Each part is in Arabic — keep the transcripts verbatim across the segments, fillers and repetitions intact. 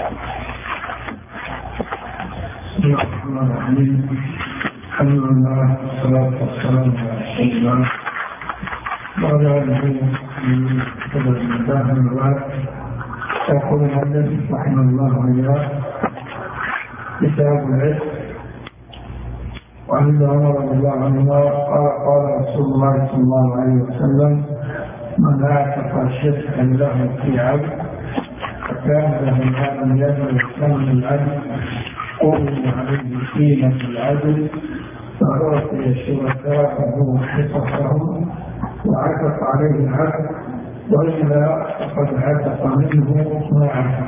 بسم الله الرحمن الرحيم. الحمد لله والصلاة والسلام على رسول الله وعلى آله من قبل الله الوالد. يقول المؤلف رحمه الله وإياه: كتاب العلم. وعن ابن عمر رضي الله عنهما قال قال رسول الله صلى الله عليه وسلم: من اعتق شركا له في عبد فكان له ما لم يبلغ ثمن العبد قوم عليه قيمة العدل فأعطي شركاءه حصصهم وعتق عليه العبد، وإلا فقد عتق منه ما عتق.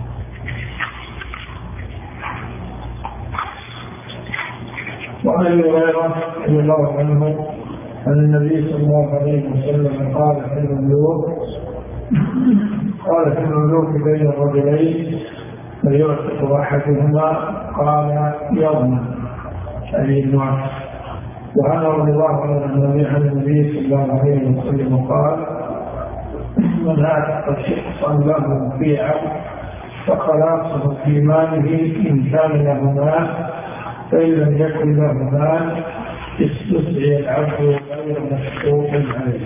وعن ابي هريره رضي الله عنه أن النبي صلى الله عليه وسلم قال في الملوك قال في الملوك بين الرجلين فيعتق أحدهما قال يضمن أي النعم. وعن رضي الله عنه عن النبي صلى الله عليه وسلم قال: من اعتق شخصا له في عبد فخلاصه في ماله إن كان له مال، فإن لم يكن له مال استدعي العبد غير مشروط عليه.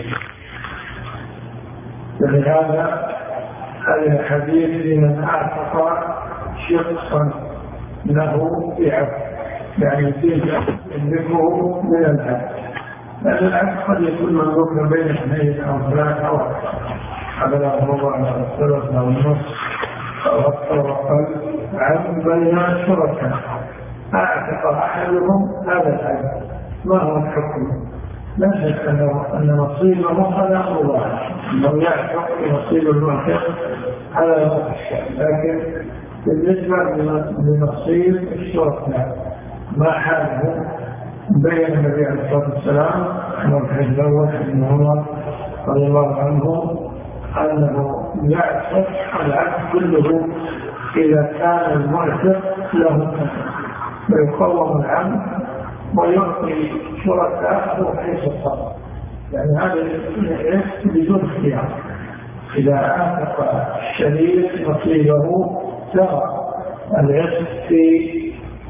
ولهذا هذا الحديث لمن اعتق شخصا له في عبد، يعني يملكه من العبد، لأن العبد قد يكون مملوكا بين اثنين أو ثلاثة أو أكثر، هذا هو الثلث أو النصف أو أكثر وأقل عبد بين شركاء. أعتق أحدهم هذا العبد، ما هو الحكم؟ لا شك أن نصيبه هذا الله، لو يعتق نصيب المعتق هذا لا شك، لكن بالنسبة لنصيب الشركاء ما حاله بين النبي عليه الصلاة والسلام عن الحج الأول بن عمر رضي الله عنه أنه يعتق العبد كله إذا كان المعتق له فيقوم العبد ويعطي شركاءه حصصا، يعني هذا بدون اختيار. إذا اعتق الشريك نصيبه سرى العتق في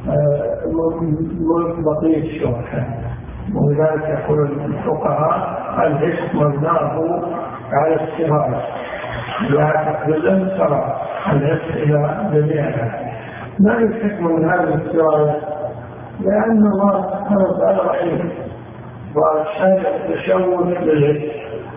ملك بقية الشركاء، ولذلك يقول الفقهاء: العتق مبناه على السراية، إذا اعتق جزءا سرى العتق إلى جميعها. ما الحكمة من هذه السراية؟ لأن الله سبحانه وتعالى رحيم، وشاء التشوش للعتق.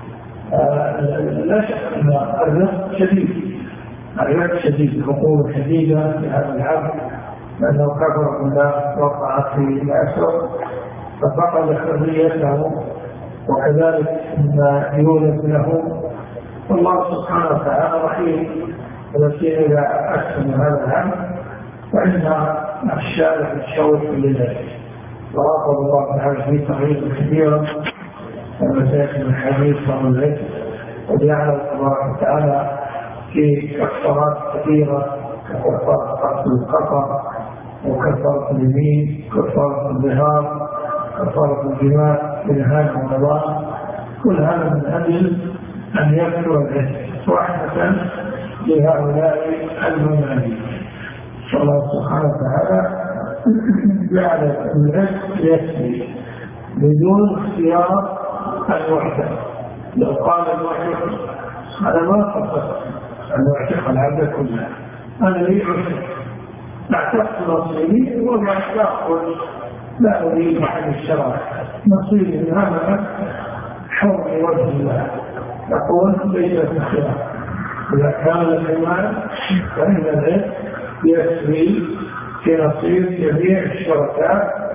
لا شك أن الرزق شديد، الرزق شديد، العقوبة شديدة لهذا العبد، لأنه كفر بالله وقع في الأسر ففقد حريته، وكذلك ما يولد له. والله سبحانه وتعالى رحيم، ولكن إذا أكثر هذا العبد فإن الشارع الشوك لذلك. وراقب الله تعالى في تغيير كثيرا ومساكن الحديث والعتق، وجعل الله تعالى في كفارات كثيرة كفارة قتل الخطأ، وكفارة اليمين، كفارة الظهار، كفارة الجماع في نهاية رمضان. كل هذا من أجل أن يكثر العتق رحمة لهؤلاء المنافقين. الله سبحانه وتعالى جعل العتق يكفي بدون اختيار المعتق. لو قال المعتق: أنا ما قصدت أن أعتق العبد كله، أنا لي عتق، اعتقت نصيبي وما يأخذ، لا أريد أحد الشرع، نصيبي من هذا حر وجه الله. يقول: ليس في خلاف، إذا كان الإيمان فإن العتق يكفي في نصيب جميع الشركاء،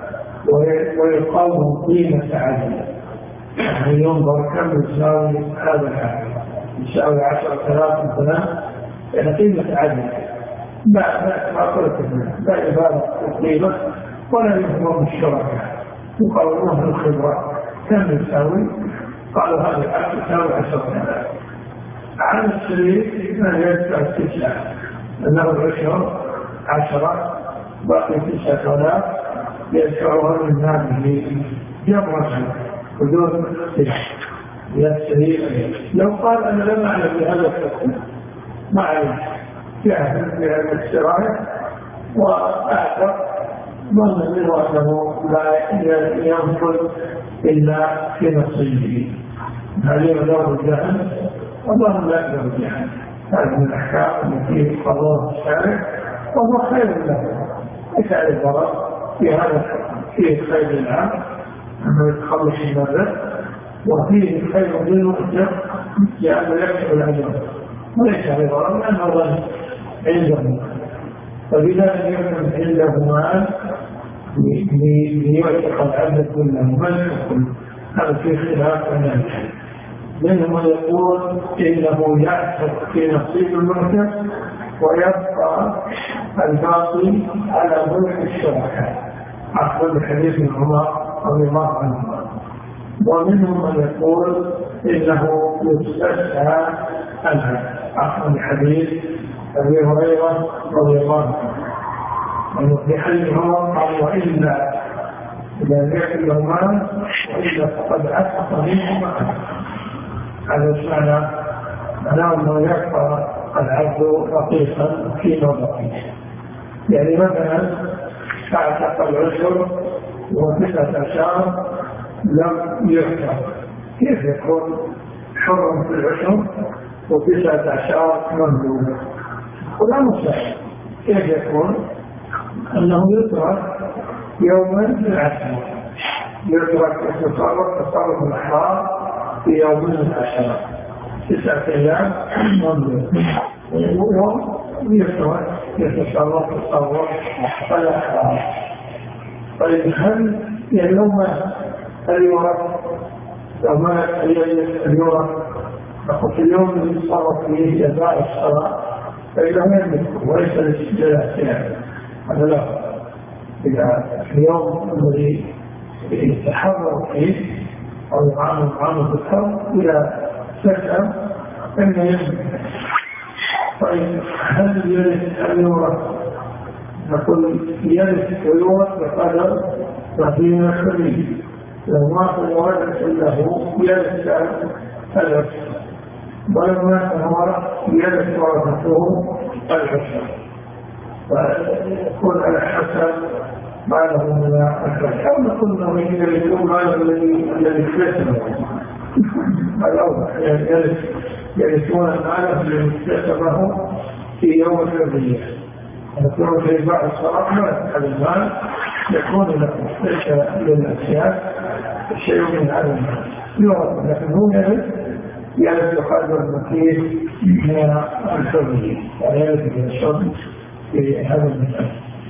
ويقوم قيمة عدل، يعني ينظر كم يساوي هذا العدل، يساوي عشرة آلاف مثلا، يعني قيمة عدل. بعد ما قلت لا يبالغ القيمة ولا يفهم الشركاء، يقولون الخبرة كم يساوي، قالوا هذا العدل يساوي عشرة آلاف. عن الشريك ما يدفع تسعة، أنه العشر عشرة باقي تسعة آلاف يدفعها من ماله جمرة بدون اختلاف. يا الشريك لو قال: أنا لم أعلم بهذا الحكم ما عليك، جاهل بهذا الاستراحة وأعتق ظن منه أنه لا ينفذ إلا في نصيبه. هذه له الجهل وظن لا له الجهل. هذه من الأحكام التي قضاها الشارع وهو خير له. ليس عليه ضرر في هذا الحكم، فيه خير العام أنه يتخلص من الرزق، وفيه خير للمؤجر لأنه يكسب الأجر، وليس عليه ضرر لأنه ظن عنده. فبذلك يكون عنده مال ليعتق العبد كله من كله. هذا في خلاف الناس. منهم من يقول إنه يعتق في نصيب المعتق ويبقى الباقي على ملك الشركاء، أخذ الحديث من عمر رضي الله عنه. ومنهم من يقول إنه يستسعى عنها، أخذ الحديث أبي هريرة رضي الله عنه في حديث عمر قال: وإلا إذا ذكر له مال وإلا فقد عتق منه مال. هذا معنى معناه أنه يبقى العبد رقيقا فيما بقي. يعني مثلا اعتق العشر وتسعة أشهر لم يعتق، كيف يكون حر في العشر وتسعة أشهر مملوك؟ ولا مستحيل. كيف يكون أنه يترك يوما في العشر، يترك يتصرف تصرف الأحرار في يوم من العشرة، تسعة أيام مملوك، ويوم يترك يتصرف تصرف الأحرار. طيب هل يوم اليورث لو ما اليورث نقول في اليوم اللي يتصرف فيه جزاء الصلاة فإنه يملك وليس للاحتياج. هذا لا، إذا اليوم الذي يتحرر فيه أو يعامل معاملة الحر إلى سكن فإنه يملك. طيب هل يرث اليورث؟ نقول يرث ويورث بقدر رهين خليل، لو مات الورث له يرث العشر، ولو مات الورث يرث ورثته العشر، فيكون على حسب ما له من العشر. أو نقول له يرثون ماله الذي الذي كسبه، الأول يرثون ماله الذي كسبه في يوم الحرية، يكون في بعض الصلاة ما يفعل المال يكون له ليس للأسياد شيء من هذا المال يورث، لكن هو يرث يرث يقدر المكيف من الحرية ويرث من الشرب في هذا المكان.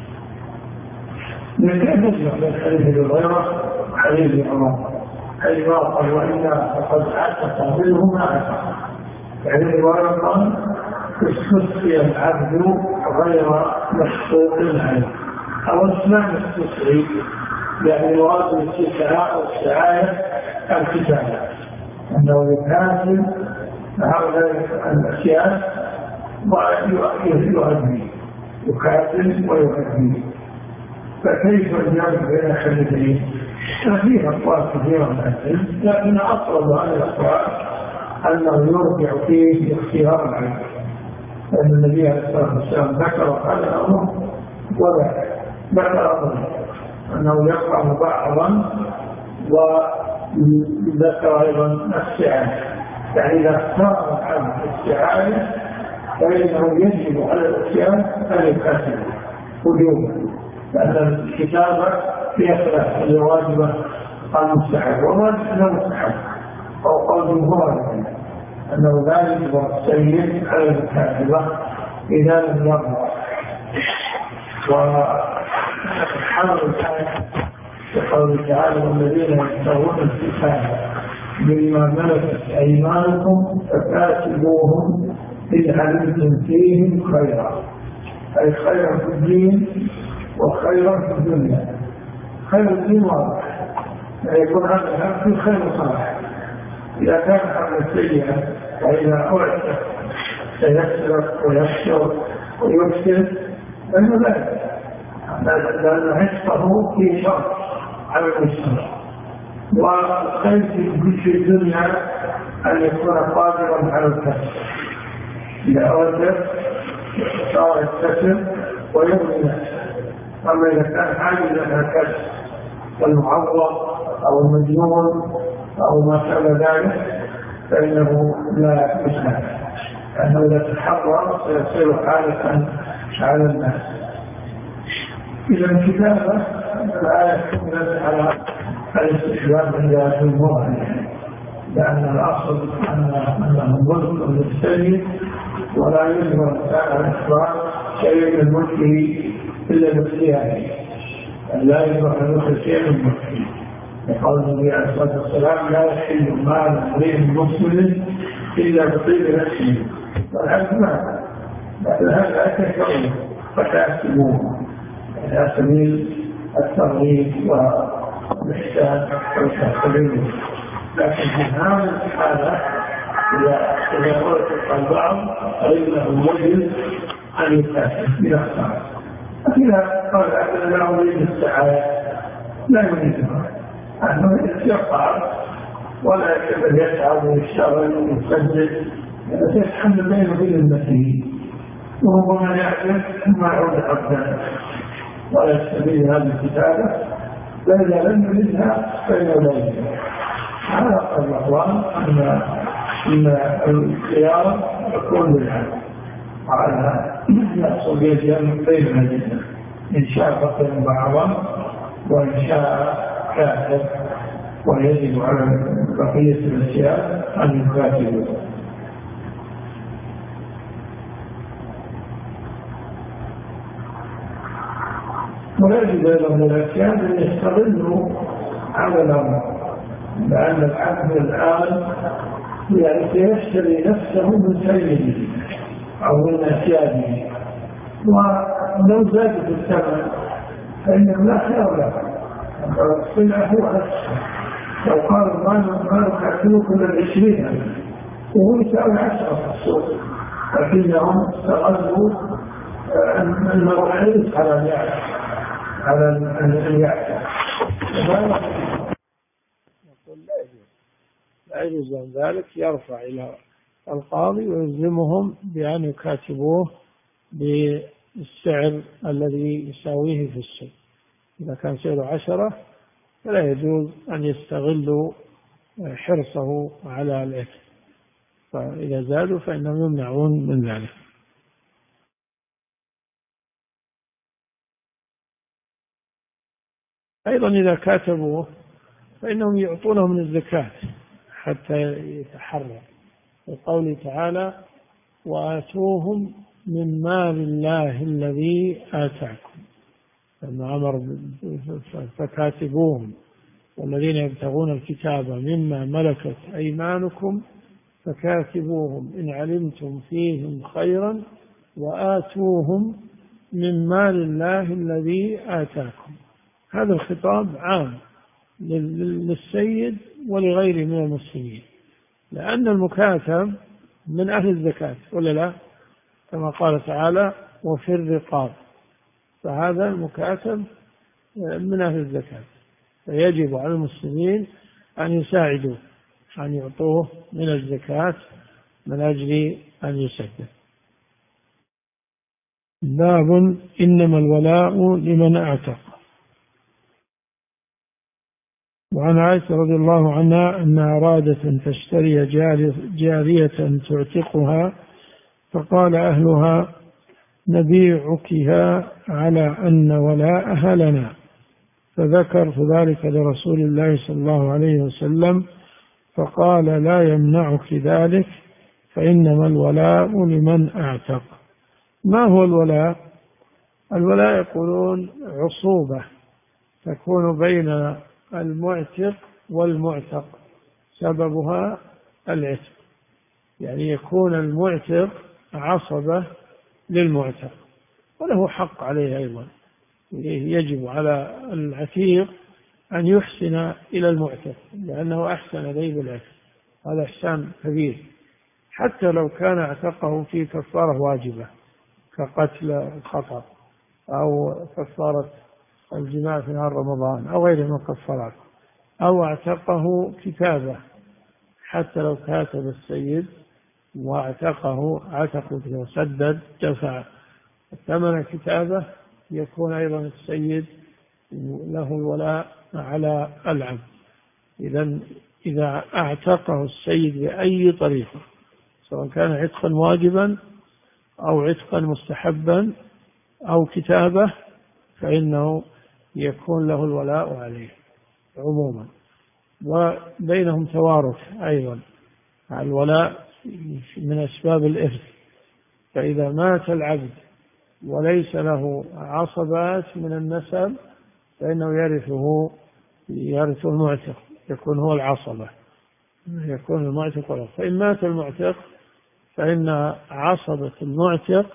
لكن نجمع من حديث الغيرة حديث عمر حيث قال: وإلا فقد عتق منهما عتق. يعني الغيرة قال: استسقي العبد غير مشقوق عليه، أو اسمع استسقي يعني مراد الاستسعاء أو السعاية الكتابة، أنه يكاسب هؤلاء الأشياء ويؤدي، يكاسب ويؤدي. فكيف الجمع بين الحديثين؟ فيه أقوال كثيرة من العلم، لكن أقرب على الأقوال أنه يرجع فيه اختيار العلم، لأن النبي عليه الصلاة والسلام ذكر هذا الأمر وذكر أمره أنه يقع بعضا، وذكر أيضا السعاية. يعني إذا اختار العبد السعاية فإنه يجب على الإسلام أن يكاسب وجوبا، لأن الكتابة فيها خلاف الواجبة المستحب والواجب المستحب، أو قول جمهور أنه لا يجب السيد على الكاتبة إذا لم يرضى. وحمل الآية بقول تعالى: والذين يشترون الكتاب مما ملكت أيمانكم فكاتبوهم إن علمتم فيهم خيرا، أي خيرا في الدين وخيرا في الدنيا. خير الدين واضح، يكون هذا الهم في خير صلاح. إذا كان حمل السيئة وإذا أعتق سيسرق ويسر ويفسد فإنه لا، لأن عشقه في شر على المسلم. والخير في الدنيا أن يكون قادرا على الكسب. إذا أعتق صار يكتسب ويبني نفسه. أما إذا كان عاجزا عن الكسب والمعوض أو المجنون أو ما شابه ذلك فإنه لا يسمع، لأنه إذا تحرر سيصير حالة على الناس. إذا الكتابة الآية تدل على الاستحباب عند الجمهور، لأن الأصل أنه ملك للسيد ولا يجبر الإنسان على إخراج شيء من ملكه إلا باختياره، لا يجبر أن يخرج شيء من ملكه. يقول النبي عليه الصلاة والسلام: لا يحل مال امرئ مسلم إلا بطيب نفسه. والعكس ما بعد هذا أكثر فتأسبوه على سبيل الترغيب والإحسان والتحسين. لكن في هذه الحالة إذا أردت البعض فإنه يجب أن يكافئ بنفسه. إذا قال أنا لا أريد السعادة لا يريدها، أنه يقع ولا يكبر يسعى ويشتغل ويسجل، سيتحمل بينه وبين المسيح وربما يعرف ما يعود عبدا ولا يستبين هذه الكتابة، فإذا لم يريدها فإنه لا يريدها. على قول الأخوان أن الخيار يكون بالعدل، وعلى يحصل بين بيننا إن شاء بقي بعضا وإن شاء كاتب، ويجب على بقية الأشياء أن يكاتبوا. ويجب أيضا من الأشياء أن يستغلوا على الأمر، لأن العبد الآن يعني سيشتري نفسه من سيده أو من أسياده، ولو زاد في الثمن فإنه لا خير له، الصنع هو نفسه. لو قال ما نكاتبه كل العشرين وهو يساوي عشرة في السوق، لكنهم استغلوا أنه حريص على أن يعرف على أن يعرف. نقول لا يجوز، لا يجوز عن ذلك، يرفع إلى القاضي ويلزمهم بأن يكاتبوه بالسعر الذي يساويه في السوق. إذا كان سعره عشرة فلا يجوز أن يستغلوا حرصه على الإثم، فإذا زادوا فإنهم يمنعون من ذلك. أيضا إذا كاتبوه فإنهم يعطونه من الزكاة حتى يتحرر، لقوله تعالى: وآتوهم من مال الله الذي آتاكم، لما أمر فكاتبوهم، والذين يبتغون الكتاب مما ملكت أيمانكم فكاتبوهم إن علمتم فيهم خيرا وآتوهم من مال الله الذي آتاكم. هذا الخطاب عام للسيد ولغيره من المسلمين، لأن المكاتب من أهل الزكاة ولا لا، كما قال تعالى: وفي الرقاب، فهذا المكاتب من أهل الزكاة، فيجب على المسلمين أن يساعدوه، أن يعطوه من الزكاة من أجل أن يسدد. باب إنما الولاء لمن أعتق. وعن عائشة رضي الله عنها أنها أرادت تشتري جارية تعتقها، فقال أهلها: نبيعكها على أن ولاءها لنا، فذكرت ذلك لرسول الله صلى الله عليه وسلم، فقال: لا يمنعك ذلك، فإنما الولاء لمن أعتق. ما هو الولاء؟ الولاء يقولون عصوبة تكون بين المعتق والمعتق، سببها العتق، يعني يكون المعتق عصبة للمعتق وله حق عليه أيضا. يجب على العتيق أن يحسن إلى المعتق، لأنه أحسن إليه بالعتق، هذا إحسان كبير، حتى لو كان اعتقه في كفارة واجبة كقتل الخطأ أو كفارة الجماع في نهار رمضان أو غيره من الكفارات، أو اعتقه كتابة، حتى لو كاتب السيد واعتقه عتق وسدد دفع ثمن كتابة يكون أيضا السيد له الولاء على العبد. إذا إذا اعتقه السيد بأي طريقة، سواء كان عتقا واجبا أو عتقا مستحبا أو كتابة، فإنه يكون له الولاء عليه عموما. وبينهم توارث أيضا، الولاء من أسباب الإرث، فإذا مات العبد وليس له عصبات من النسب فإنه يرثه يرث المعتق، يكون هو العصبة، يكون المعتق له. فإن مات المعتق فإن عصبة المعتق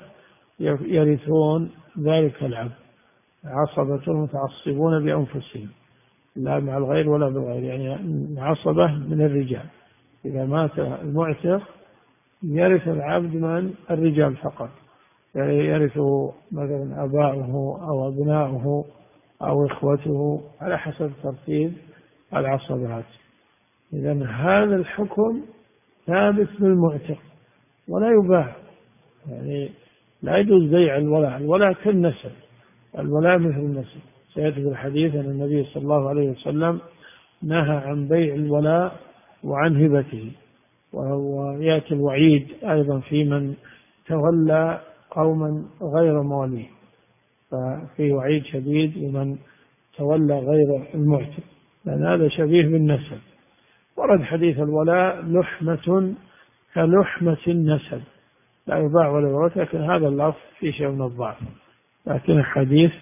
يرثون ذلك العبد، عصبة متعصبون بأنفسهم لا مع الغير ولا بالغير، يعني عصبة من الرجال. إذا مات المعتق يرث العبد من الرجال فقط، يعني يرثه مثلا أباؤه أو أبناؤه أو إخوته على حسب ترتيب العصبات. إذن هذا الحكم ثابت بالمعتق ولا يباع، يعني لا يجوز بيع الولاء. الولاء كالنسب، الولاء مثل النسب. سيأتي في الحديث أن النبي صلى الله عليه وسلم نهى عن بيع الولاء وعن هبته، ويأتي الوعيد أيضا في من تولى قوما غير مواليه، ففي وعيد شديد لمن تولى غير المعتق، لأن هذا شبيه بالنسب. ورد حديث الولاء لحمة كلحمة النسب، لا يباع ولا يورث، لكن هذا اللفظ فيه شيء من الضعف، لكن الحديث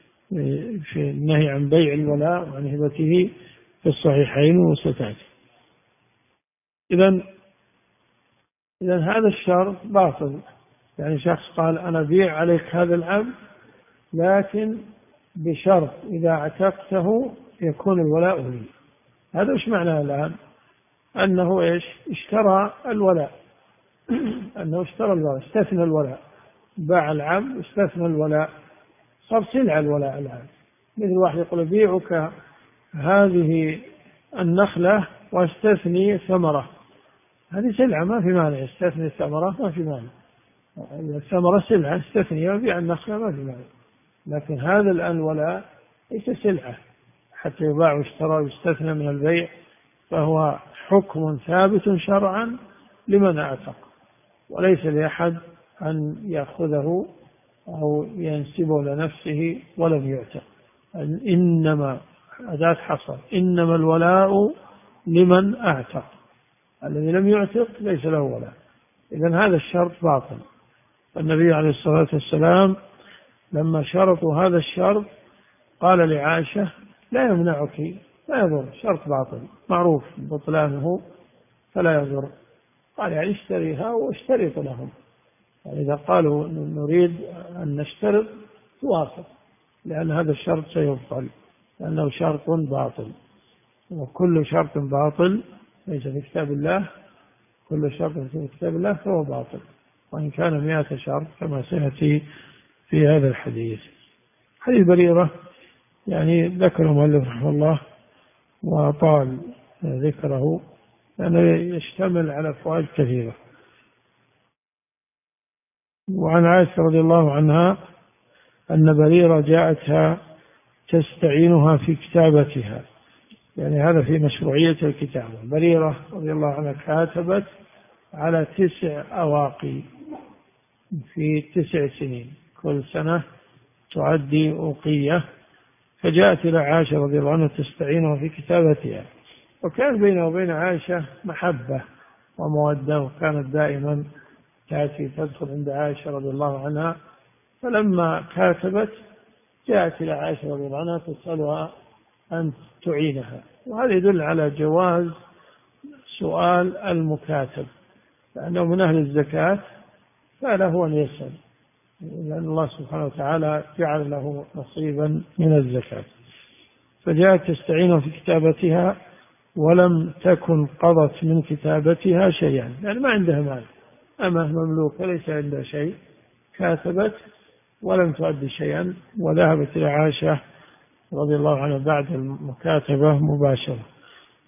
في النهي عن بيع الولاء وعن هبته في الصحيحين وستأتي. إذن إذن هذا الشرط باطل، يعني شخص قال أنا بيع عليك هذا العبد لكن بشرط إذا اعتقته يكون الولاء لي. هذا إيش معناه الآن؟ أنه إيش اشترى الولاء أنه اشترى الولاء، استثنى الولاء، باع العبد استثنى الولاء، صار سلعة الولاء الآن. مثل واحد يقول بيعك هذه النخلة واستثني ثمرة، هذه سلعة ما في مانع، استثني الثمرة ما في مانع، الثمرة سلعة استثني وبيع النخلة ما في مانع. لكن هذا الآن ولاء ليس سلعة حتى يباع ويشترى ويستثنى من البيع، فهو حكم ثابت شرعا لمن اعتق، وليس لأحد أن يأخذه أو ينسبه لنفسه ولم يعتق. إنما أداة حصر، إنما الولاء لمن اعتق، الذي لم يعتق ليس له ولاء. إذن هذا الشرط باطل. النبي عليه الصلاة والسلام لما شرطوا هذا الشرط قال لعائشة لا يمنعك، لا يضر، شرط باطل معروف بطلانه فلا يضر. قال يعني اشتريها واشترط لهم، يعني إذا قالوا نريد أن نشترط توافق، لأن هذا الشرط سيبطل لأنه شرط باطل، وكل شرط باطل ليس في كتاب الله، كل شرط في كتاب الله فهو باطل وإن كان مئة شرط كما سيأتي في هذا الحديث. حديث بريرة يعني ذكره مؤلف رحمه الله وطال ذكره لأنه يشتمل على فوائد كثيرة. وعن عائشة رضي الله عنها أن بريرة جاءتها تستعينها في كتابتها، يعني هذا في مشروعية الكتابة. بريرة رضي الله عنها كاتبت على تسع أواقي في تسع سنين، كل سنة تعدي أوقية، فجاءت إلى عائشة رضي الله عنها تستعينها في كتابتها. وكان بينه وبين عائشة محبة ومودة، وكانت دائما تأتي تدخل عند عائشة رضي الله عنها. فلما كاتبت جاءت إلى عائشة رضي الله عنها تسألها أن تعينها، وهذا يدل على جواز سؤال المكاتب، لأنه من أهل الزكاة فله أن يسأل، لأن الله سبحانه وتعالى جعل له نصيبا من الزكاة. فجاءت تستعين في كتابتها ولم تكن قضت من كتابتها شيئا، يعني ما عندها مال، أمه مملوكة ليس عندها شيء، كاتبت ولم تؤدي شيئا، وذهبت إلى عائشة رضي الله عنها بعد المكاتبة مباشرة،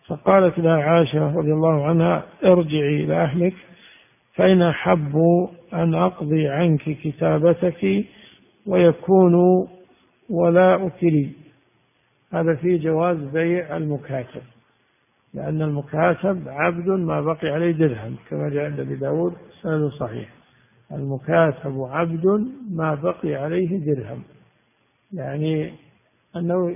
فقالت لها عائشة رضي الله عنها ارجعي إلى أهلك فإن أحبوا أن أقضي عنك كتابتك ويكون ولاؤك لي. هذا فيه جواز بيع المكاتب، لأن المكاتب عبد ما بقي عليه درهم، كما جاء عند أبي داود سند صحيح. المكاتب عبد ما بقي عليه درهم، يعني أنه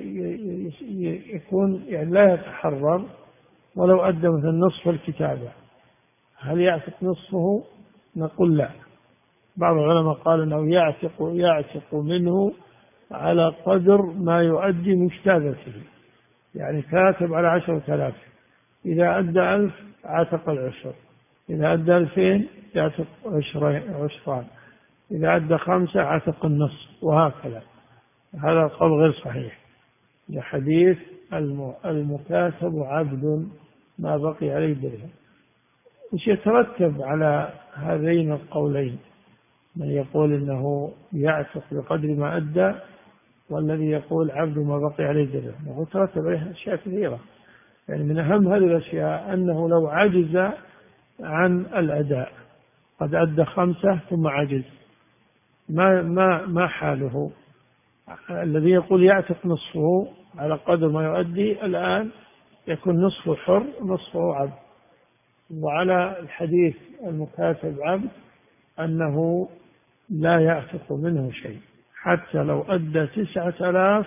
يكون يعني لا يتحرر ولو أدى مثل نصف الكتابة. هل يعتق نصفه؟ نقول لا. بعض العلماء قال أنه يعتق يعتق منه على قدر ما يؤدي من كتابته، يعني كاتب على عشرة آلاف، إذا أدى ألف عتق العشر، إذا أدى ألفين يعتق عشران، إذا أدى خمسة عتق النصف، وهكذا. هذا القول غير صحيح لحديث المكاتب عبد ما بقي عليه درهم. وش يترتب على هذين القولين؟ من يقول إنه يعتق بقدر ما أدى، والذي يقول عبد ما بقي عليه درهم. وهو ترتب عليه أشياء كثيرة، يعني من أهم هذه الأشياء أنه لو عجز عن الأداء، قد أدى خمسة ثم عجز، ما ما ما حاله؟ الذي يقول يعتق نصفه على قدر ما يؤدي الآن يكون نصفه حر نصفه عبد. وعلى الحديث المكاتب عبد أنه لا يعتق منه شيء، حتى لو أدى تسعة آلاف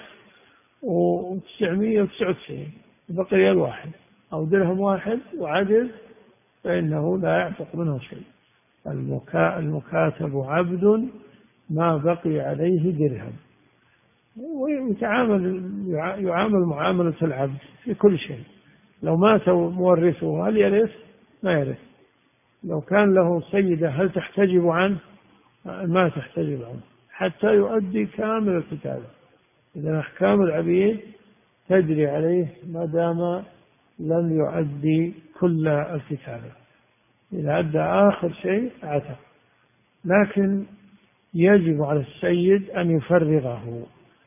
وتسعمائة وتسعة وتسعين بقي ريال واحد أو درهم واحد وعجز، فإنه لا يعتق منه شيء. المكا المكاتب عبد ما بقي عليه درهم، ويتعامل يعامل معاملة العبد في كل شيء. لو مات مورثه هل يرث؟ ما يرث. لو كان له سيدة هل تحتجب عنه؟ ما تحتجب عنه حتى يؤدي كامل الكتابة. إذا أحكام العبيد تجري عليه ما دام لم يؤدي كل الكتابة. إذا أدى آخر شيء عتق، لكن يجب على السيد أن يفرغه،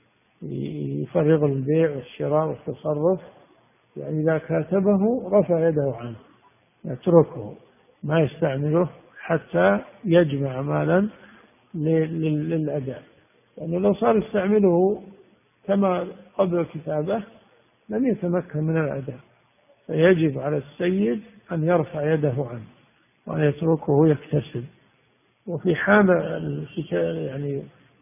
يفرغ البيع والشراء والتصرف. يعني إذا كاتبه رفع يده عنه، يتركه ما يستعمله حتى يجمع مالا للأداء. يعني لو صار يستعمله كما قبل الكتابة لم يتمكن من الأداء، فيجب على السيد أن يرفع يده عنه وأن يتركه يكتسب. وفي حال يعني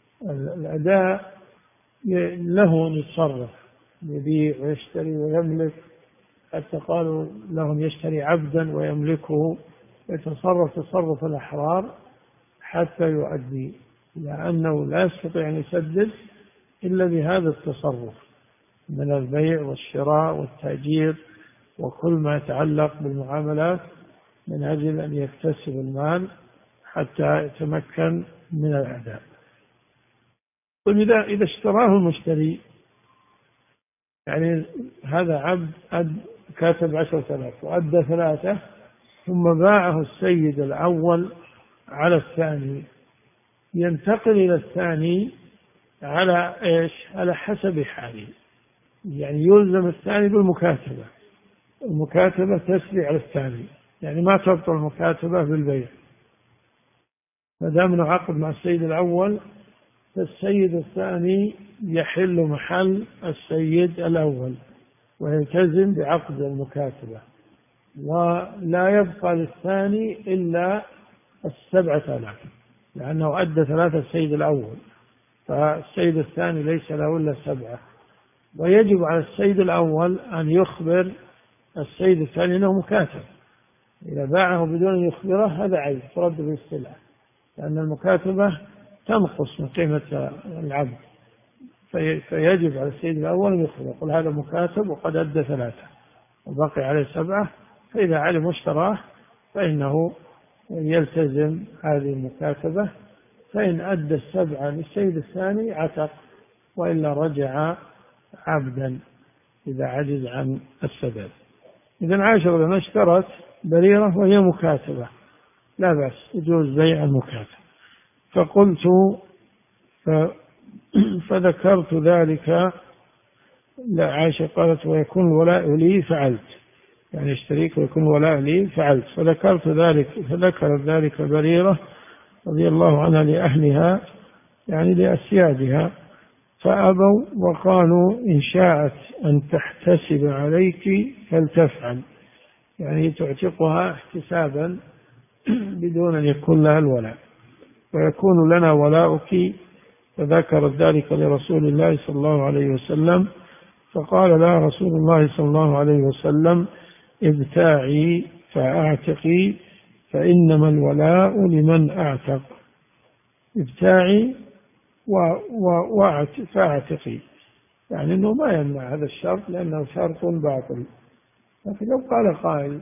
الأداء له أن يتصرف، يبيع ويشتري ويملك، حتى قالوا لهم يشتري عبدا ويملكه، يتصرف تصرف الأحرار حتى يؤدي، لأنه لا يستطيع أن يسدد إلا بهذا التصرف من البيع والشراء والتأجير وكل ما يتعلق بالمعاملات، من أجل أن يكتسب المال حتى يتمكن من الأداء. وإذا إذا اشتراه المشتري، يعني هذا عبد أد كاتب عشرة آلاف وأدى ثلاثة، ثم باعه السيد الأول على الثاني، ينتقل إلى الثاني على إيش؟ على حسب حاله. يعني يلزم الثاني بالمكاتبة، المكاتبة تسري على الثاني، يعني ما تبطل المكاتبة بالبيع. فدام عقد مع السيد الأول، فالسيد الثاني يحل محل السيد الأول ويلتزم بعقد المكاتبة، ولا يبقى للثاني إلا السبعة آلاف، لأنه أدى ثلاثة السيد الأول، فالسيد الثاني ليس له إلا سبعة. ويجب على السيد الأول أن يخبر السيد الثاني أنه مكاتب. إذا باعه بدون أن يخبره هذا عيب، ترد به السلعة، لأن المكاتبة تنقص من قيمة العبد. فيجب على السيد الأول أن يخبر، يقول هذا مكاتب وقد أدى ثلاثة وبقي عليه سبعة، فإذا علم اشتراه فإنه يلتزم هذه المكاتبة. فإن أدى السبعة للسيد الثاني عتق، وإلا رجع عبدا إذا عجز عن السداد. إذا عاشر لما اشترت بريرة وهي مكاتبة لا بأس، يجوز بيع المكاتب. فقلت ف... فذكرت ذلك، لا عائشة قالت ويكون الولاء لي فعلت، يعني اشتريك ويكون الولاء لي فعلت. فذكرت ذلك فذكرت ذلك بريرة رضي الله عنها لأهلها يعني لأسيادها، فأبوا وقالوا إن شاءت أن تحتسب عليك فلتفعل، يعني تعتقها احتسابا بدون أن يكون لها الولاء ويكون لنا ولاؤك. فذكرت ذلك لرسول الله صلى الله عليه وسلم، فقال لها رسول الله صلى الله عليه وسلم ابتاعي فأعتقي فإنما الولاء لمن أعتق. ابتاعي فأعتقي، يعني أنه ما يمنع هذا الشرط لأنه شرط باطل. لكن لو قال قائل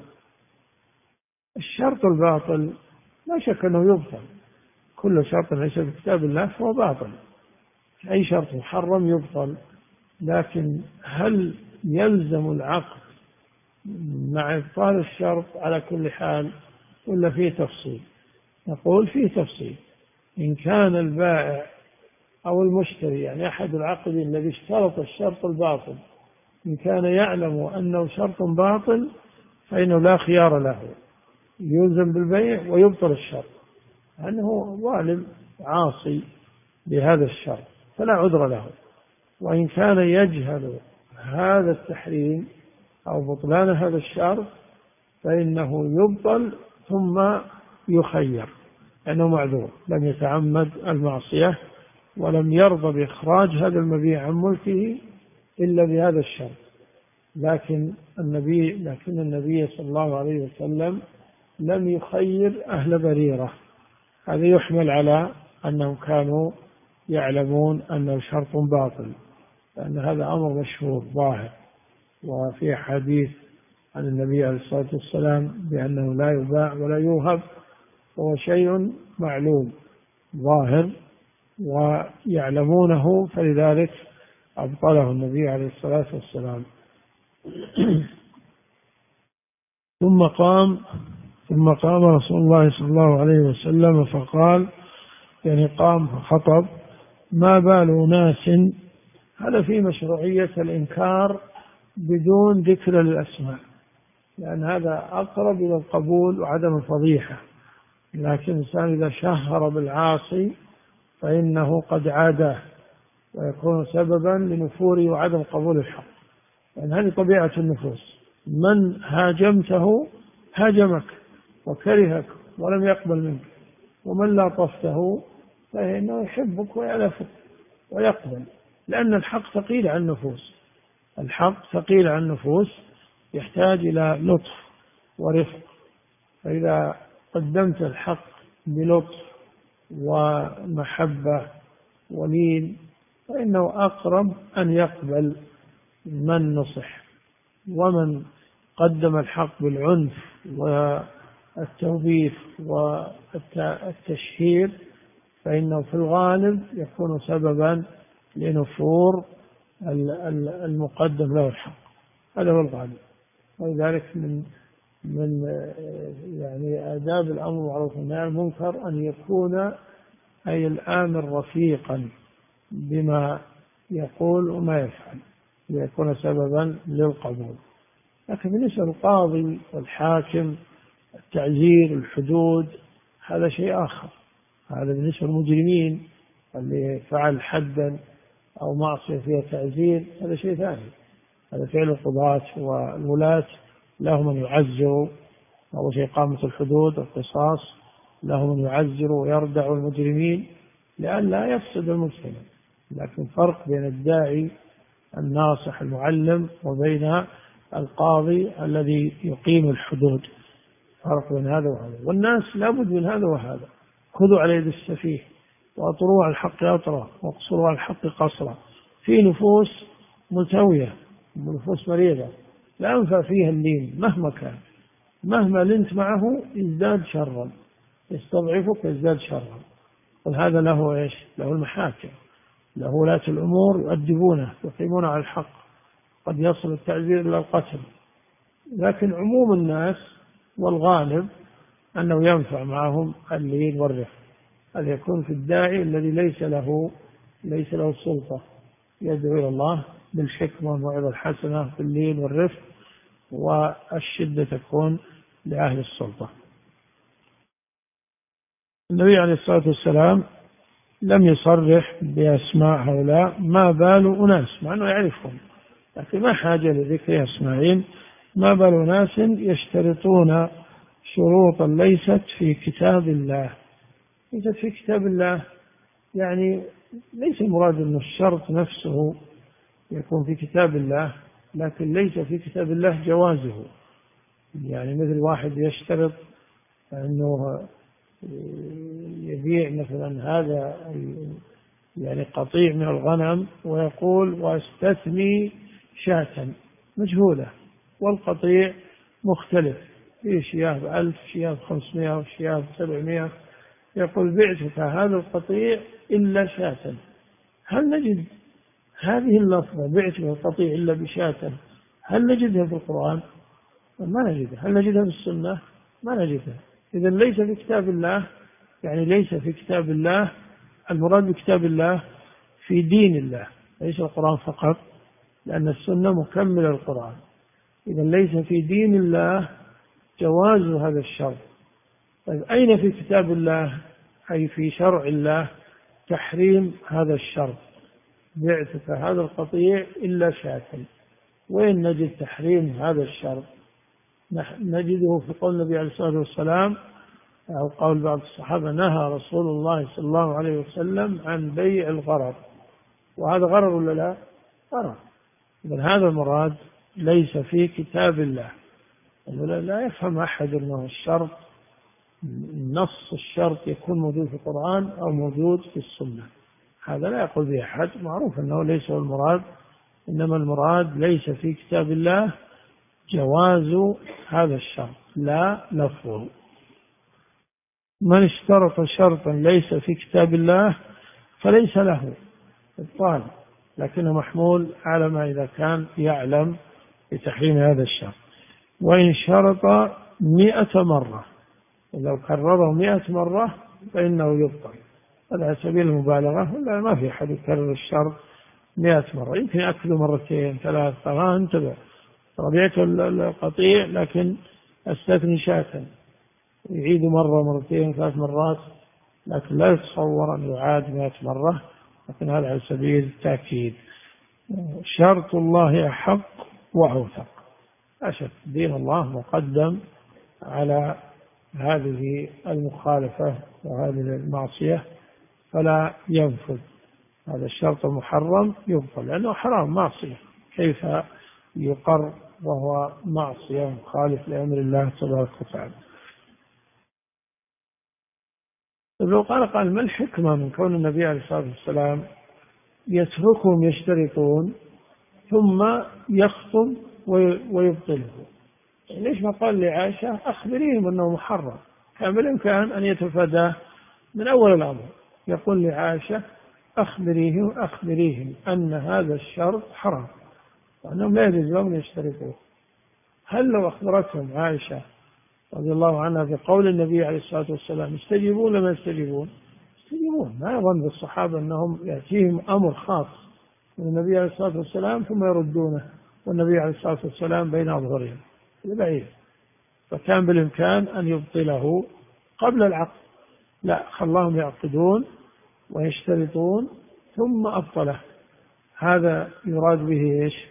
الشرط الباطل لا شك أنه يبطل، كل شرط ليس في كتاب الله فهو باطل، أي شرط محرم يبطل. لكن هل يلزم العقد مع إبطال الشرط على كل حال ولا فيه تفصيل؟ نقول فيه تفصيل. إن كان البائع أو المشتري يعني أحد العقدين الذي اشترط الشرط الباطل إن كان يعلم أنه شرط باطل فإنه لا خيار له، يلزم بالبيع ويبطل الشرط، أنه ظالم عاصي بهذا الشرط فلا عذر له. وإن كان يجهل هذا التحريم أو بطلان هذا الشرط فإنه يبطل ثم يخير، لأنه معذور لم يتعمد المعصية ولم يرضى بإخراج هذا المبيع عن ملكه إلا بهذا الشرط. لكن النبي لكن النبي صلى الله عليه وسلم لم يخير أهل بريرة، هذا يحمل على أنهم كانوا يعلمون أنه شرط باطل، لأن هذا أمر مشهور ظاهر، وفي حديث عن النبي عليه الصلاة والسلام بأنه لا يباع ولا يوهب، وهو شيء معلوم ظاهر ويعلمونه، فلذلك أبطله النبي عليه الصلاة والسلام. ثم قام ثم قام رسول الله صلى الله عليه وسلم فقال، يعني قام فخطب: ما بال ناس، هذا في مشروعية الإنكار بدون ذكر للأسماء، لأن هذا أقرب إلى القبول وعدم الفضيحة. لكن الإنسان إذا شهر بالعاصي فإنه قد عاداه ويكون سببا لنفوره وعدم قبول الحق، لأن هذه طبيعة النفوس، من هاجمته هاجمك وكرهك ولم يقبل منك، ومن لاطفته فإنه يحبك ويألفك ويقبل، لأن الحق ثقيل على النفوس، الحق ثقيل على النفوس يحتاج إلى لطف ورفق. فإذا قدمت الحق بلطف ومحبة ولين فإنه أقرب أن يقبل من نصح. ومن قدم الحق بالعنف والتوبيخ والتشهير فإنه في الغالب يكون سببا لنفور المقدم له الحق، هذا هو الغالب. ولذلك من من يعني آداب الأمر بالمعروف والنهي عن المنكر أن يكون أي الآمر رفيقا بما يقول وما يفعل ليكون سببا للقبول. لكن بالنسبة للقاضي والحاكم التعزير الحدود هذا شيء آخر، هذا بالنسبة للمجرمين اللي فعل حدا أو معصية فيها تعزير هذا شيء ثاني، هذا فعل القضاة والولاة، لهم أن يعزروا، أول شيء إقامة الحدود القصاص، لهم أن يعزروا ويردعوا المجرمين لئلا يفسد المجتمع. لكن فرق بين الداعي الناصح المعلم وبين القاضي الذي يقيم الحدود، فرق بين هذا وهذا. والناس لابد من هذا وهذا، خذوا على يد السفيه وأطروا على الحق أطرا واقصروا على الحق قصرا. في نفوس ملتوية ونفوس مريضة لا ينفع فيها اللين مهما كان، مهما لنت معه يزداد شرا، يستضعفك يزداد شرا. وهذا له إيش؟ له المحاكم، له ولاة الأمور يؤدبونه يقيمون على الحق، قد يصل التعزير إلى القتل. لكن عموم الناس والغالب أنه ينفع معهم اللين والرفق، هذا يكون في الداعي الذي ليس له ليس له السلطة، يدعو إلى الله بالحكمة والموعظة الحسنة باللين والرفق، والشدة تكون لأهل السلطة. النبي عليه الصلاة والسلام لم يصرح بأسماء هؤلاء، ما بال أناس مع أنه يعرفهم، لكن ما حاجة لذكر أسمائهم، ما بال أناس يشترطون شروطا ليست في كتاب الله. ليست في كتاب الله يعني ليس المراد أن الشرط نفسه يكون في كتاب الله، لكن ليس في كتاب الله جوازه. يعني مثل واحد يشترط أنه يبيع مثلا هذا يعني قطيع من الغنم ويقول واستثني شاة مجهولة والقطيع مختلف، في شياه بألف، شياه بخمسمائة، وشياه بسبعمائة، يقول بعتك هذا القطيع إلا شاة. هل نجد هذه اللفظة بعتك القطيع إلا بشاة هل نجدها في القرآن؟ ما نجدها. هل نجدها في السنة؟ ما نجدها. إذا ليس في كتاب الله، يعني ليس في كتاب الله، المراد بكتاب الله في دين الله، ليس القرآن فقط، لأن السنة مكملة القرآن. إذا ليس في دين الله جواز هذا الشرط. طيب أين في كتاب الله أي في شرع الله تحريم هذا الشرط؟ بعتك هذا القطيع إلا شاة. وين نجد تحريم هذا الشرط؟ نجده في قول النبي عليه الصلاة والسلام أو قول بعض الصحابة نهى رسول الله صلى الله عليه وسلم عن بيع الغرر، وهذا غرر ولا لا؟ غرر. إذن هذا المراد ليس في كتاب الله. لا يفهم أحد أنه الشرط نص الشرط يكون موجود في القرآن أو موجود في السنة، هذا لا يقول به أحد، معروف أنه ليس هو المراد، إنما المراد ليس في كتاب الله جواز هذا الشرط لا لفظه. من اشترط شرطا ليس في كتاب الله فليس له إبطال، لكنه محمول على ما إذا كان يعلم بتحريم هذا الشرط. وإن شرط مئة مرة، ولو كرره مئة مرة فإنه يبطل. هذا على سبيل المبالغة، ولا ما في أحد يكرر الشرط مئة مرة، يمكن أكله مرتين ثلاث. طبعا انتبه، ربيعت القطيع لكن استثني شاة، يعيد مرة مرتين ثلاث مرات، لكن لا يتصور أن يعاد مئة مرة، لكن هذا على سبيل التأكيد. شرط الله أحق وأوثق. أشد دين الله مقدم على هذه المخالفة وهذه المعصية، فلا ينفذ هذا الشرط المحرم، يبطل لأنه حرام معصية، كيف يقر وهو معصية مخالف لأمر الله تبارك وتعالى. لو قال قال ما الحكمة من كون النبي عليه الصلاة والسلام يتركهم يشترطون ثم يخطب ويبطله؟ ليش ما قال لعائشة أخبريهم أنه محرم؟ كان بالإمكان أن يتفاداه من أول الأمر، يقول لعائشة أخبريهم أخبريهم أن هذا الشرط حرام وأنهم لا يجوز لهم يشترطوه. هل لو أخبرتهم عائشة رضي الله عنها في قول النبي عليه الصلاة والسلام يستجيبون ولا ما يستجيبون؟ يستجيبون. ما يظن بالصحابة أنهم يأتيهم أمر خاص من النبي عليه الصلاة والسلام ثم يردونه والنبي عليه الصلاة والسلام بين أظهرهم، بعيد. فكان بالإمكان أن يبطله قبل العقد، لا، خلاهم يعقدون ويشترطون ثم أبطله. هذا يراد به إيش؟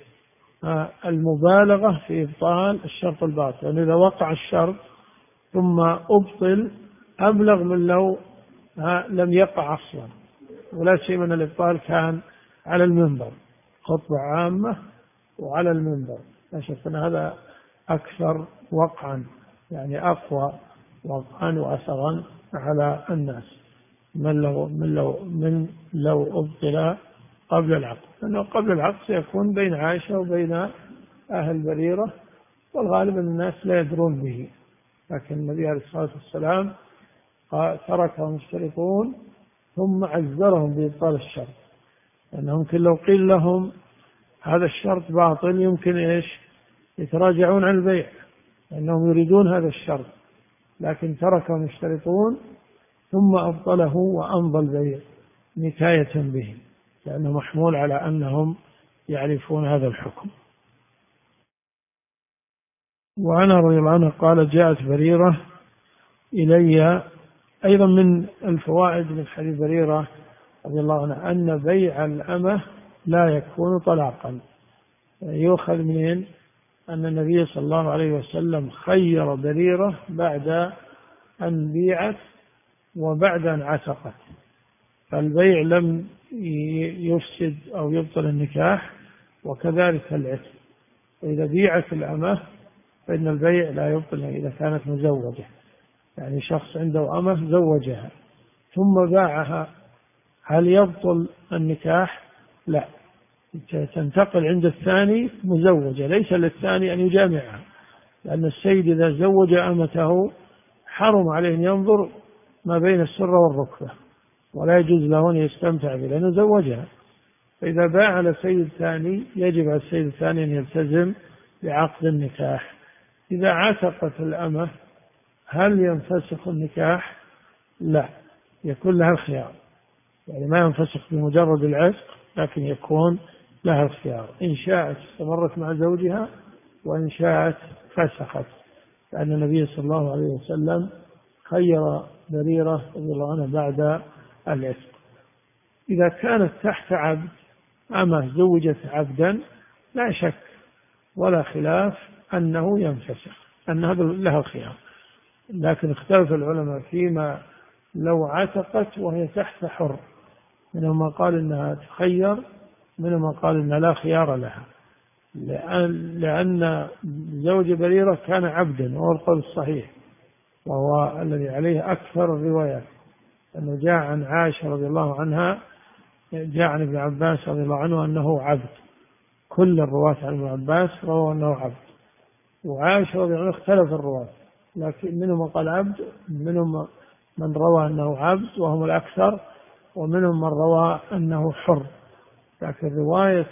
المبالغة في إبطال الشرط الباطل، يعني إذا وقع الشرط ثم أبطل أبلغ من لو لم يقع أصلا. ولا شيء من الإبطال كان على المنبر، خطبة عامة وعلى المنبر، لا شك أن هذا أكثر وقعا، يعني أقوى وقعا وأثرا على الناس من لو من لو من لو أبطل قبل العقد، لأنه قبل العقد سيكون بين عائشة وبين أهل بريرة، والغالب أن الناس لا يدرون به، لكن النبي عليه الصلاة والسلام تركهم يشترطون ثم عذرهم بإبطال الشرط، لأنهم يمكن لو قيل لهم هذا الشرط باطل يمكن إيش؟ يتراجعون عن البيع لأنهم يريدون هذا الشرط، لكن تركهم يشترطون ثم أبطله وأمضى البيع نكاية به، لأنه محمول على أنهم يعرفون هذا الحكم. وعنها رضي الله عنها قال جاءت بريرة إلي أيضا من الفوائد من حديث بريرة رضي الله عنه أن بيع الأمة لا يكون طلاقا. يؤخذ من أن النبي صلى الله عليه وسلم خير بريرة بعد أن بيعت وبعد أن عتقت، فالبيع لم يفسد أو يبطل النكاح، وكذلك العتق. إذا بيعت الأمة فإن البيع لا يبطل إذا كانت مزوجة، يعني شخص عنده أمة زوجها ثم باعها، هل يبطل النكاح؟ لا، تنتقل عند الثاني مزوجة، ليس للثاني أن يجامعها، لأن السيد إذا زوج أمته حرم عليه أن ينظر ما بين السرة والركبة، ولا يجوز له أن يستمتع بها لأنه زوجها. فإذا باع على السيد الثاني يجب على السيد الثاني أن يلتزم بعقد النكاح. إذا عتقت الأمة هل ينفسخ النكاح؟ لا، يكون لها الخيار، يعني ما ينفسخ بمجرد العتق، لكن يكون لها الخيار، إن شاءت استمرت مع زوجها وإن شاءت فسخت، لأن النبي صلى الله عليه وسلم خير بريرة رضي الله عنها بعد العتق. إذا كانت تحت عبد، أما زوجت عبدا، لا شك ولا خلاف أنه ينفسخ، أن هذا لها الخيار، لكن اختلف العلماء فيما لو عتقت وهي تحت حر، منهم من قال إنها تخير، منهم من قال إنها لا خيار لها، لأن, لأن زوج بريرة كان عبدا، وهو القول الصحيح وهو الذي عليه أكثر الروايات، أنه جاء عن عائشة رضي الله عنها، جاء عن ابن عباس رضي الله عنه أنه عبد، كل الرواة عن ابن عباس رووا أنه عبد، وعائشة رضي الله عنها اختلف الرواة، لكن منهم من قال عبد، منهم من روى أنه عبد وهم الأكثر، ومنهم من روى أنه حر، لكن رواية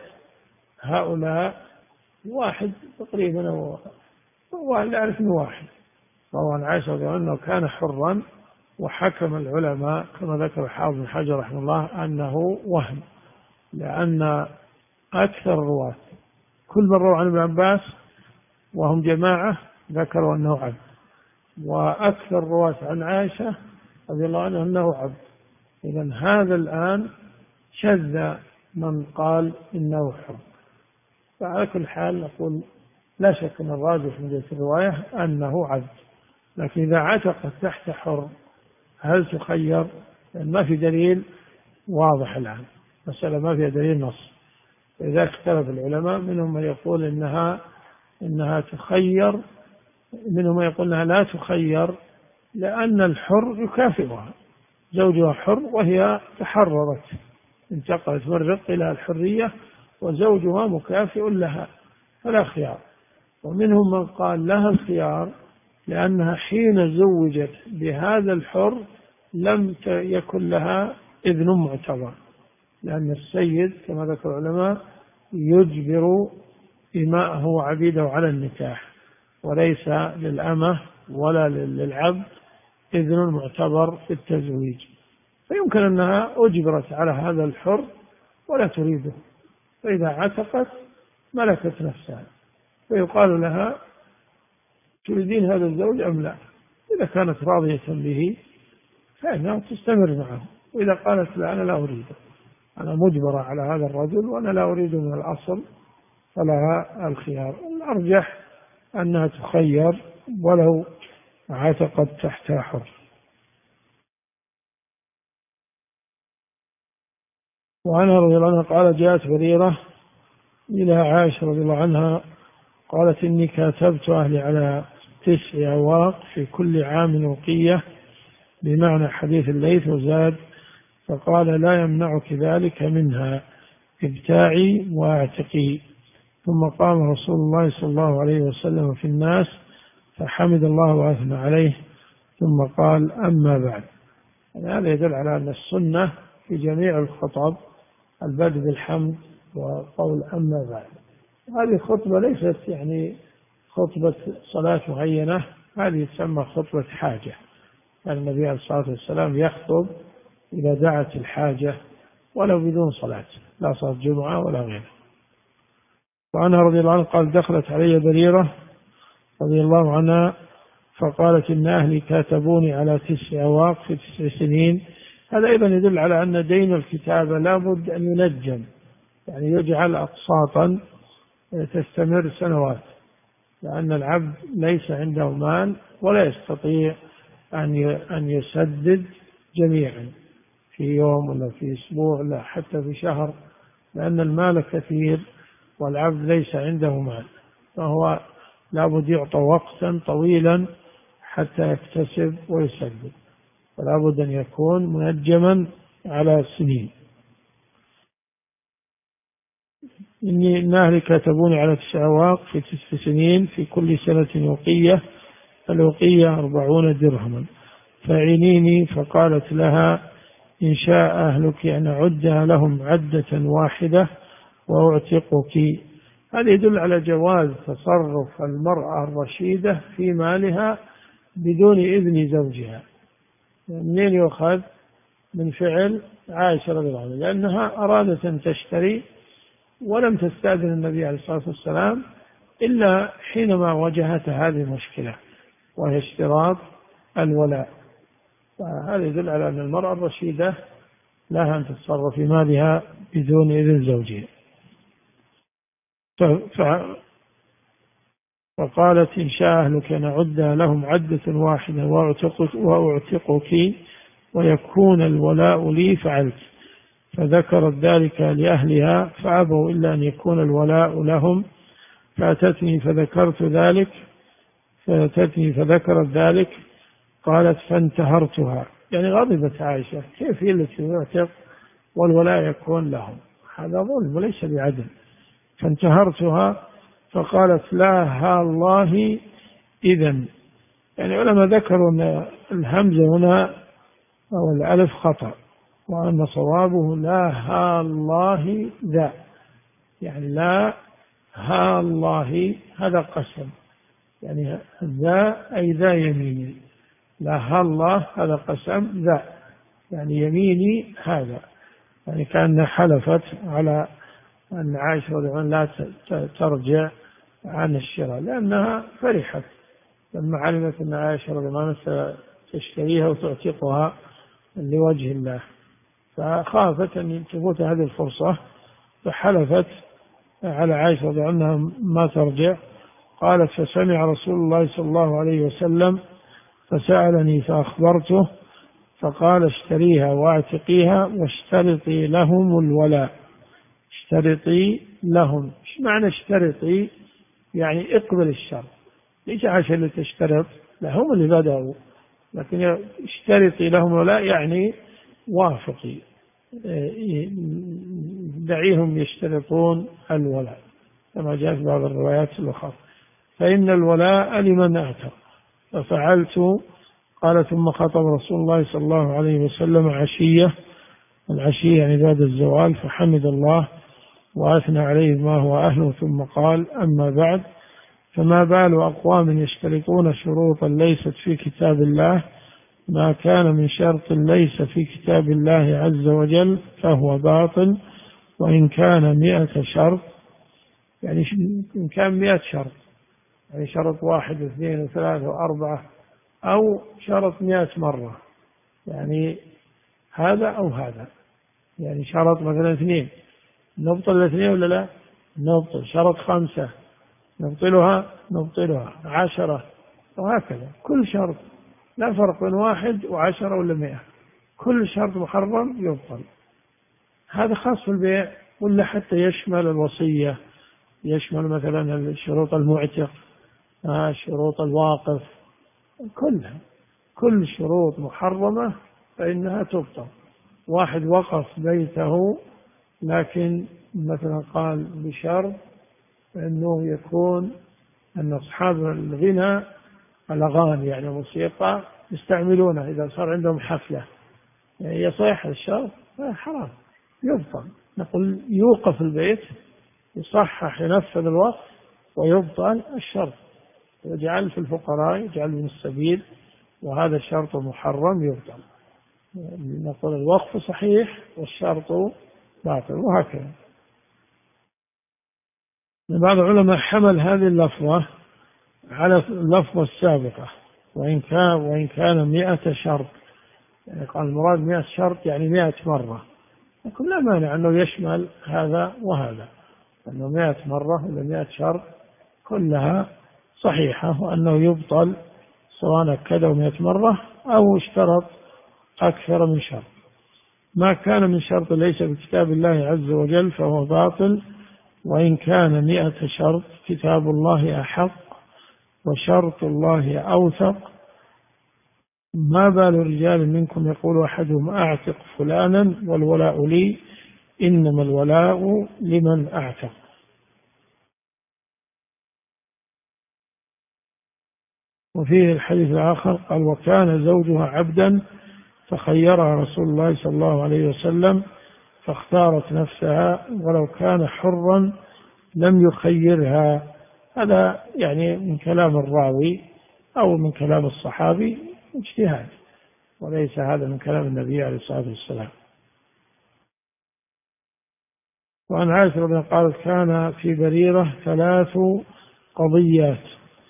هؤلاء واحد تقريبا، هو لا أعرف من واحد روى عن عائشة رضي الله عنه كان حرا، وحكم العلماء كما ذكر الحافظ بن حجر رحمه الله أنه وهم، لأن أكثر الرواة كل من روى عن ابن عباس وهم جماعة ذكروا أنه عبد، وأكثر الرواة عن عائشة رضي الله عنها أنه عبد. إذن هذا الآن شذ من قال إنه حر. فعلى كل حال نقول لا شك أن الراجح من جهة الرواية أنه عبد، لكن إذا عتقت تحت حر هل تخير؟ لأن ما في دليل واضح الآن، مسألة ما فيها دليل نص، إذا اختلف العلماء، منهم من يقول إنها إنها تخير، منهم من يقول إنها لا تخير، لأن الحر يكافئها، زوجها حر وهي تحررت، انتقلت من الرق إلى الحرية وزوجها مكافئ لها فلا خيار. ومنهم من قال لها الخيار، لأنها حين زوجت بهذا الحر لم يكن لها إذن معتبر، لأن السيد كما ذكر العلماء يجبر إماءه وعبيده على النكاح، وليس للأمة ولا للعبد إذن معتبر في التزويج، فيمكن أنها أجبرت على هذا الحر ولا تريده، فإذا عتقت ملكت نفسها، فيقال لها تريدين هذا الزوج أم لا؟ إذا كانت راضية به فإنها تستمر معه، وإذا قالت لا أنا لا أريده، أنا مجبرة على هذا الرجل وأنا لا أريد من الأصل، فلها الخيار. الأرجح أنها تخير ولو عتقت تحت حر. وعنها رضي الله عنها قال جاءت بريرة إلى عائشة رضي الله عنها قالت إني كاتبت أهلي على تسع أواق في كل عام وقية، بمعنى حديث الليث، وزاد فقال لا يمنعك ذلك منها، ابتاعي واعتقي. ثم قام رسول الله صلى الله عليه وسلم في الناس فحمد الله وأثنى عليه، ثم قال أما بعد. هذا يدل على أن السنة في جميع الخطب البدء بالحمد وقول أما بعد. هذه خطبة ليست يعني خطبة صلاة معينة، هذه تسمى خطبة حاجة، يعني النبي عليه الصلاة والسلام يخطب إذا دعت الحاجة ولو بدون صلاة، لا صلاة جمعة ولا غيره. وعنها رضي الله عنه قال دخلت علي بريرة رضي الله عنها فقالت إن أهلي كاتبوني على تسع أواق في تسع سنين. هذا أيضا يدل على أن دين الكتابة لا بد أن ينجم، يعني يجعل أقساطا تستمر سنوات، لأن العبد ليس عنده مال ولا يستطيع أن يسدد جميعا في يوم ولا في أسبوع، لا حتى في شهر، لأن المال كثير والعبد ليس عنده مال، فهو لابد يعطى وقتا طويلا حتى يكتسب ويسدد، فلا بد أن يكون منجما على سنين. إني إن أهلي كاتبوني على تسع أواق في تسع سنين في كل سنة وقية، الوقية أربعون درهما، فعينيني. فقالت لها إن شاء أهلك أن أعدها لهم عدة واحدة وأعتقك. هذا يدل على جواز تصرف المرأة الرشيدة في مالها بدون إذن زوجها. منين يؤخذ؟ من فعل عائشة رضي الله عنها، لأنها أرادت أن تشتري ولم تستأذن النبي عليه الصلاة والسلام إلا حينما واجهت هذه المشكلة، وهي اشتراط الولاء. فهذا يدل على أن المرأة الرشيدة لها أن تتصرف في مالها بدون إذن زوجها. فقالت إن شاء أهلك أن أعدها لهم عدة واحدة وأعتقك ويكون الولاء لي فعلت. فذكرت ذلك لأهلها فأبوا إلا أن يكون الولاء لهم، فأتتني فذكرت ذلك فأتتني فذكرت ذلك قالت فانتهرتها، يعني غضبت عائشة، كيف هي التي تعتق والولاء يكون لهم؟ هذا ظلم وليس بعدل. فانتهرتها فقالت لا ها الله إذن، يعني علماء ذكروا أن الهمزة هنا أو الألف خطأ، وأن صوابه لا ها الله ذا، يعني لا ها الله هذا قسم، يعني ذا أي ذا يميني، لا ها الله هذا قسم، ذا يعني يميني هذا، يعني كأنها حلفت على أن عائشة رضي الله عنها لا ترجع عن الشراء، لأنها فرحت لما علمت أن عائشة رضي الله عنها ستشتريها وتعتقها لوجه الله، فخافت أن تفوت هذه الفرصة، فحلفت على عائشة رضي الله عنها ما ترجع. قالت فسمع رسول الله صلى الله عليه وسلم فسألني فأخبرته فقال اشتريها واعتقيها واشترطي لهم الولاء. اشترطي لهم، ايش معنى اشترطي؟ يعني اقبل الشرط، ليس عشان تشترط، لا هم اللي بدأوا، لكن اشترطي لهم الولاء يعني وافقي، دعيهم يشترطون الولاء كما جاء في بعض الروايات الأخرى. فإن الولاء لمن أعتق. ففعلت. قال ثم خطب رسول الله صلى الله عليه وسلم عشية، العشية يعني بعد الزوال، فحمد الله وأثنى عليه ما هو أهله، ثم قال أما بعد فما بال أقوام يشترطون شروطا ليست في كتاب الله، ما كان من شرط ليس في كتاب الله عز وجل فهو باطل، وإن كان مئة شرط، يعني إن كان مئة شرط، يعني شرط واحد واثنين وثلاثة وأربعة، أو شرط مئة مرة، يعني هذا أو هذا، يعني شرط مثلا اثنين نبطل الاثنين ولا لا؟ نبطل. شرط خمسة نبطلها نبطلها عشرة، وهكذا كل شرط، لا فرق بين واحد وعشرة ولا مئة، كل شرط محرم يبطل. هذا خاص في البيع ولا حتى يشمل الوصية، يشمل مثلا شروط المعتق، شروط الواقف، كلها كل شروط محرمة فإنها تبطل. واحد وقف بيته لكن مثلا قال بشرط أنه يكون أن أصحاب الغنى الأغاني يعني موسيقى يستعملونها إذا صار عندهم حفلة، يعني يصيح الشرط حرام يبطل. نقول يوقف البيت، يصحح، ينفذ الوقف ويبطل الشرط، يجعل في الفقراء، يجعل من السبيل، وهذا الشرط محرم يبطل. نقول الوقف صحيح والشرط باطل، وهكذا. بعض العلماء حمل هذه اللفظة على اللفظة السابقة، وإن كان وإن كان مئة شرط، يعني قال المراد مئة شرط يعني مئة مرة، لكن لا مانع أنه يشمل هذا وهذا، أنه مئة مرة ولا مئة شرط كلها صحيحة، وأنه يبطل سواء كذا مئة مرة أو اشترط أكثر من شرط. ما كان من شرط ليس بكتاب الله عز وجل فهو باطل، وإن كان مئة شرط كتاب الله أحق وشرط الله أوثق. ما بال رجال منكم يقول أحدهم أعتق فلانا والولاء لي، إنما الولاء لمن أعتق. وفيه الحديث الآخر قال وكان زوجها عبدا فخيرها رسول الله صلى الله عليه وسلم فاختارت نفسها ولو كان حرا لم يخيرها. هذا يعني من كلام الراوي أو من كلام الصحابي اجتهاد، وليس هذا من كلام النبي عليه الصلاة والسلام. وعن عائشة رضي الله عنها قالت كان في بريرة ثلاث قضيات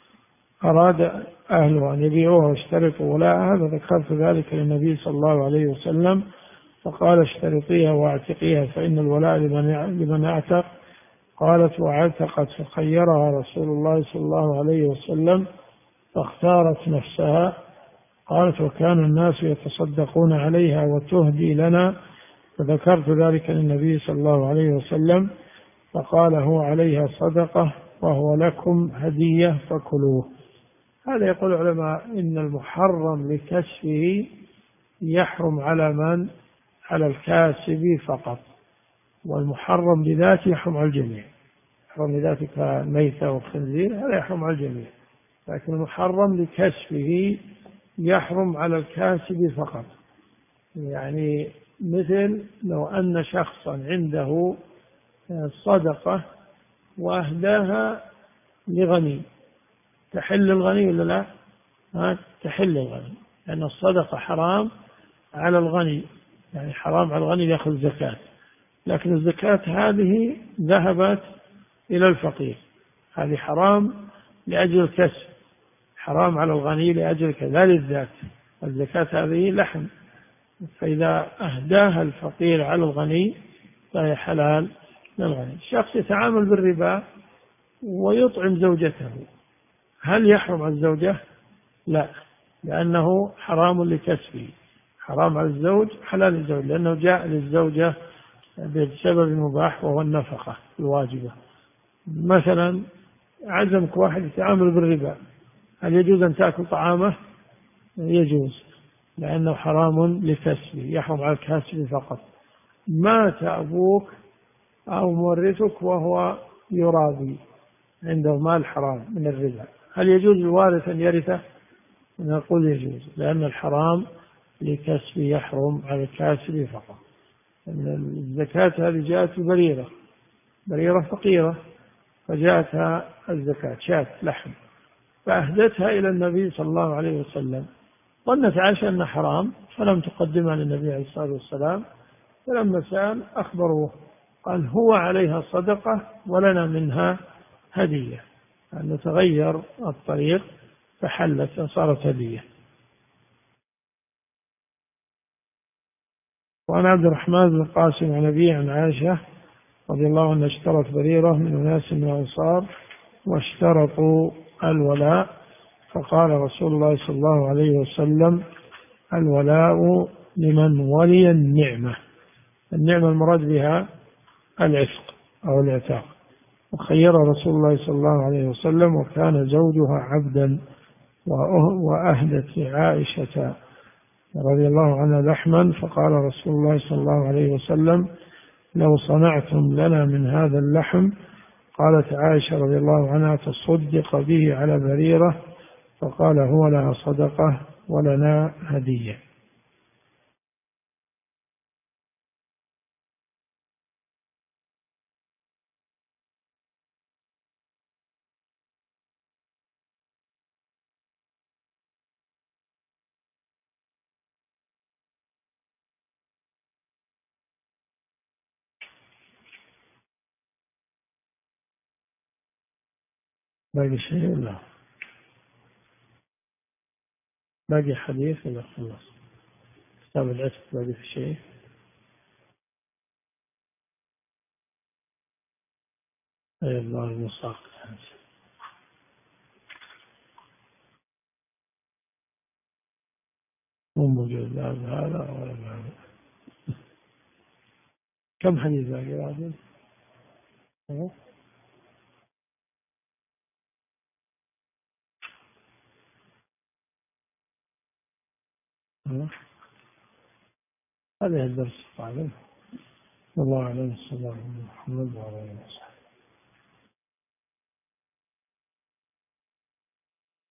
أراد أهله أن يبيعوها واشترطوا ولاءها، فذكرت ذلك للنبي صلى الله عليه وسلم فقال اشترطيها واعتقيها فإن الولاء لمن اعتق. قالت واعتقت فخيرها رسول الله صلى الله عليه وسلم فاختارت نفسها. قالت وكان الناس يتصدقون عليها وتهدي لنا، فذكرت ذلك للنبي صلى الله عليه وسلم فقال هو عليها صدقة وهو لكم هدية فكلوه. هذا يقول العلماء إن المحرم لكسبه يحرم على من؟ على الكاسب فقط، والمحرم لذاته يحرم على الجميع. يحرم لذاته كالميتة والخنزير هذا يحرم على الجميع، لكن المحرم لكسبه يحرم على الكاسب فقط. يعني مثل لو أن شخصا عنده صدقة وأهداها لغني، تحل الغني ولا لا؟ ها تحل الغني، لأن الصدقة حرام على الغني، يعني حرام على الغني يأخذ زكاة، لكن الزكاة هذه ذهبت إلى الفقير، هذه حرام لأجل الكسب، حرام على الغني لأجل كذا للذات. الزكاة هذه لحم، فإذا أهداها الفقير على الغني فهي حلال للغني. الشخص يتعامل بالربا ويطعم زوجته، هل يحرم على الزوجة؟ لا، لأنه حرام لكسبه، حرام على الزوج حلال للزوج، لأنه جاء للزوجة بسبب مباح وهو النفقة الواجبة. مثلا عزمك واحد يتعامل بالربا، هل يجوز أن تأكل طعامه؟ يجوز، لأنه حرام لكسبه، يحرم على الكاسب فقط. مات أبوك أو مورثك وهو يرابي، عنده مال حرام من الربا، هل يجوز الوارث أن يرثه؟ نقول يجوز، لأن الحرام لكسبه يحرم على الكاسب فقط. الزكاة هذه جاءت بريرة، بريرة فقيرة فجاءتها الزكاة شاة لحم فأهدتها إلى النبي صلى الله عليه وسلم، ظنت عائشة أنها حرام فلم تقدمها للنبي عليه الصلاة والسلام، فلما سأل أخبروه قال هو عليها صدقة ولنا منها هدية، أن تغير الطريق فحلت صارت هدية. وعن عبد الرحمن بن القاسم عن أبيه عن عائشة رضي الله عنها اشترت بريرة من أناس من الأنصار واشترطوا الولاء، فقال رسول الله صلى الله عليه وسلم الولاء لمن ولي النعمة. النعمة المراد بها العتق أو العتاق. وخير رسول الله صلى الله عليه وسلم وكان زوجها عبدا، وأهدت لعائشة رضي الله عنها لحما، فقال رسول الله صلى الله عليه وسلم لو صنعتم لنا من هذا اللحم. قالت عائشة رضي الله عنها تصدق به على بريرة، فقال هو لها صدقة ولنا هدية. باقي شيء؟ لا. باقي حديث إذا خلص كتاب العتق باقي في شيء. أي الله المصاق مو موجود لا هذا ولا هذا. كم حديث باقي بعد؟ هذا الدرس القادم. والله أعلم. صلى الله عليه وسلم.